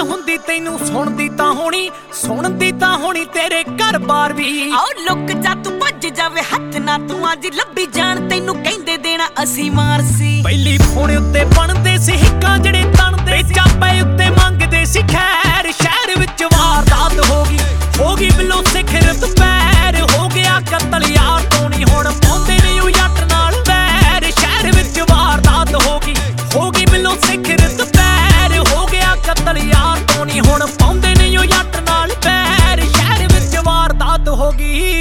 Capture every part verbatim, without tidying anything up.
ਹੁੰਦੀ ਤੈਨੂੰ ਸੁਣਦੀ ਤਾਂ ਹੋਣੀ ਸੁਣਦੀ ਤਾਂ ਹੋਣੀ ਤੇਰੇ ਘਰ ਬਾਰ ਵੀ। ਆਓ ਲੁੱਕ ਜਾ ਤੂੰ ਭੱਜ ਜਾਵੇ ਹੱਥ ਨਾ ਤੂੰ ਅੱਜ ਲੱਭੀ ਜਾਣ ਤੈਨੂੰ ਕਹਿੰਦੇ ਦੇਣਾ ਅਸੀਂ ਮਾਰ ਸੀ। ਪਹਿਲੀ ਫੋਨ ਉੱਤੇ ਬਣਦੇ ਸੀ ਹਿੱਕਾਂ ਜਿਹੜੇ ਤਣਦੇ ਸੀ ਚਾਪੇ ਉੱਤੇ ਮੰਗਦੇ ਸੀ ਖੈਰ। ਸ਼ਹਿਰ ਵਿੱਚ ਵਾਰਦਾਤ ਹੋ ਗਈ ਹੋ ਗਈ ਬਿੱਲੋ ਸਿਖਰ ਦੁਪਹਿਰ ਹੋ ਗਿਆ ਕਤਲ ਯਾਰ ਤੋਂ ਨਹੀਂ ਹੁਣ ਪਾਉਂਦੇ ਨੇ ਉਹ ਜੱਟ ਨਾਲ ਵੈਰ। ਸ਼ਹਿਰ ਵਿੱਚ ਵਾਰਦਾਤ ਹੋ ਗਈ ਹੋ ਗਈ ਬਿੱਲੋ ਸਿਖਰ ਦੁਪਹਿਰ ਹੋ ਗਿਆ ਕਤਲ ਯਾਰ ਤੋਂ ਨਹੀਂ ਹੁਣ ਪਾਉਂਦੇ ਨੇ ਉਹ ਜੱਟ ਨਾਲ ਵੈਰ। ਸ਼ਹਿਰ ਵਿੱਚ ਵਾਰਦਾਤ ਹੋ ਗਈ।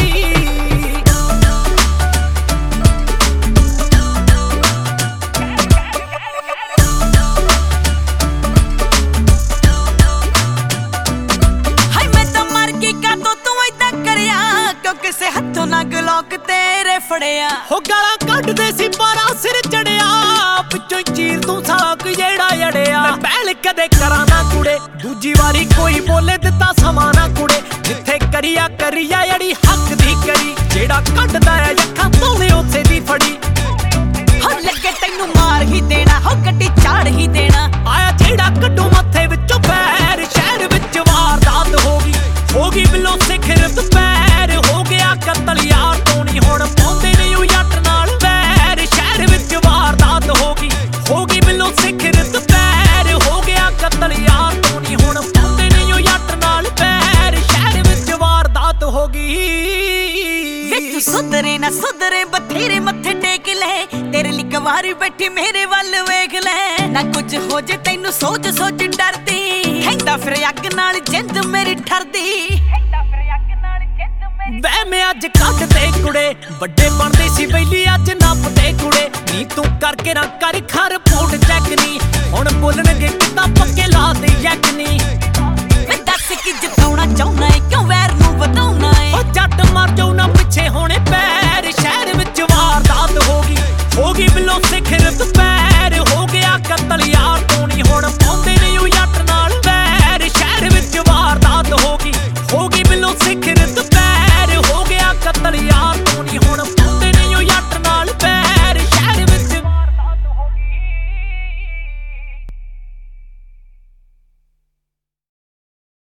ਕਿਸੇ ਹੱਥੋਂ ਨਾ ਗਲੋਕ ਤੇਰੇ ਫੜਿਆ ਹੋ ਗਾਲਾਂ ਕੱਢਦੇ ਸੀ ਬਾਰਾ ਸਿਰ ਚੜਿਆ ਪਿੱਛੋਂ ਚੀਰ ਤੂੰ ਸਾਕ ਜਿਹੜਾ ਅੜਿਆ। ਮੈਂ ਪਹਿਲ ਕਦੇ ਕਰਾਂ ਨਾ ਕੁੜੇ ਦੂਜੀ ਵਾਰੀ ਕੋਈ ਬੋਲੇ ਦਿੱਤਾ ਸਮਾਂ ਨਾ ਕੁੜੇ ਜਿੱਥੇ ਕਰੀਆ ਕਰੀਆ ਅੜੀ ਹੱਕ ਦੀ ਕਰੀ ਜਿਹੜਾ ਕੱਢਦਾ ਐ ਅੱਖਾਂ ਤੋਲੇ ਉੱਥੇ ਦੀ ਫੜੀ। ਹੋ ਲੱਗੇ ਤੈਨੂੰ ਮਾਰ ਹੀ ਦੇਣਾ ਹੋ ਗੱਡੀ ਚਾੜ ਹੀ ਦੇਣਾ ਆਇਆ ਜਿਹੜਾ ਕੱਢੂ ਮੱਥੇ ਵਿੱਚੋਂ ਪੈਰ। ਸ਼ਹਿਰ ਵਿੱਚ ਵਾਰਦਾਤ ਹੋ ਗਈ ਹੋ ਗਈ ਬਿੱਲੋ ਸਿਖਰ ਦੁਪਹਿਰ ਹੋ ਗਿਆ ਕਤਲ ਯਾਰ ਤੋਂ ਨਹੀਂ ਹੁਣ ਪਾਉਂਦੇ ਨੇ ਉਹ ਜੱਟ ਨਾਲ ਵੈਰ। ਸ਼ਹਿਰ ਵਿੱਚ ਵਾਰਦਾਤ ਹੋ ਗਈ ਹੋ ਗਈ ਬਿੱਲੋ ਸਿਖਰ ਦੁਪਹਿਰ ਹੋ ਗਿਆ ਕਤਲ ਯਾਰ ਤੋਂ ਨਹੀਂ ਹੁਣ ਪਾਉਂਦੇ ਨੇ ਉਹ ਜੱਟ ਨਾਲ ਵੈਰ। ਸ਼ਹਿਰ ਵਿੱਚ ਵਾਰਦਾਤ ਹੋ ਗਈ। ਤੂੰ ਸੁਧਰੇ ਨਾ ਸੁਧਰੇ ਬਥੇਰੇ ਮੱਥੇ ਟੇਕ ਲੈ ਤੇਰੇ ਲਈ ਗਵਾਰੀ ਬੈਠੀ ਮੇਰੇ ਵੱਲ ਵੇਖ ਲੈ ਨਾ ਕੁਝ ਹੋ ਜੇ ਤੈਨੂੰ ਸੋਚ ਸੋਚ ਡਰਦੀ ਕਹਿੰਦਾ ਫਿਰ ਅੱਗ ਨਾਲ ਜਿੰਦ ਮੇਰੀ ਠਰਦੀ। ਬੈ ਮੈਂ ਅੱਜ ਕੱਢਦੇ ਕੁੜੇ ਵੱਡੇ ਬਣਦੇ ਸੀ ਬੈਲੀ ਅੱਜ ਨੱਪਦੇ ਕੁੜੇ ਨੀ ਤੂੰ ਕਰਕੇ ਨਾ ਕਰ ਖਰ ਪੋਟ